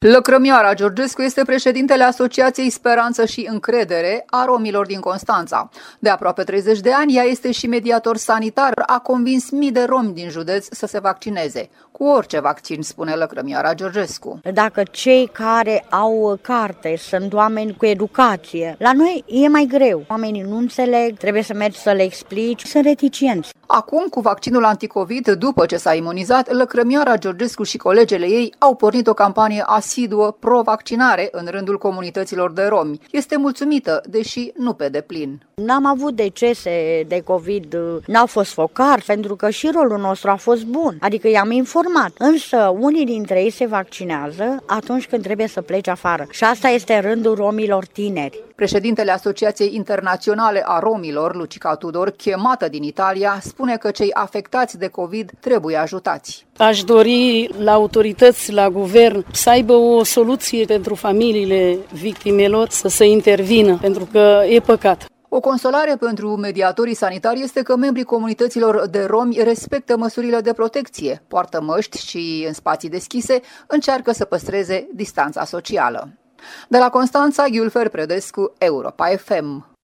Lăcrămioara Georgescu este președintele Asociației Speranță și Încredere a romilor din Constanța. De aproape 30 de ani, ea este și mediator sanitar, a convins mii de romi din județ să se vaccineze. Cu orice vaccin, spune Lăcrămioara Georgescu. Dacă cei care au carte sunt oameni cu educație, la noi e mai greu. Oamenii nu înțeleg, trebuie să mergi să le explici, sunt reticenți. Acum, cu vaccinul anticovid, după ce s-a imunizat, Lăcrămioara Georgescu și colegele ei au pornit o campanie asiduă pro-vaccinare în rândul comunităților de romi. Este mulțumită, deși nu pe deplin. N-am avut decese de COVID, n-au fost focari, pentru că și rolul nostru a fost bun, adică i-am informat. Însă, unii dintre ei se vaccinează atunci când trebuie să plece afară. Și asta este rândul romilor tineri. Președintele Asociației Internaționale a Romilor, Lucica Tudor, chemată din Italia, spune că cei afectați de COVID trebuie ajutați. Aș dori la autorități, la guvern, să aibă o soluție pentru familiile victimelor, să se intervină, pentru că e păcat. O consolare pentru mediatorii sanitari este că membrii comunităților de romi respectă măsurile de protecție, poartă măști și în spații deschise încearcă să păstreze distanța socială. De la Constanța, Ghiulfer Predescu, Europa FM.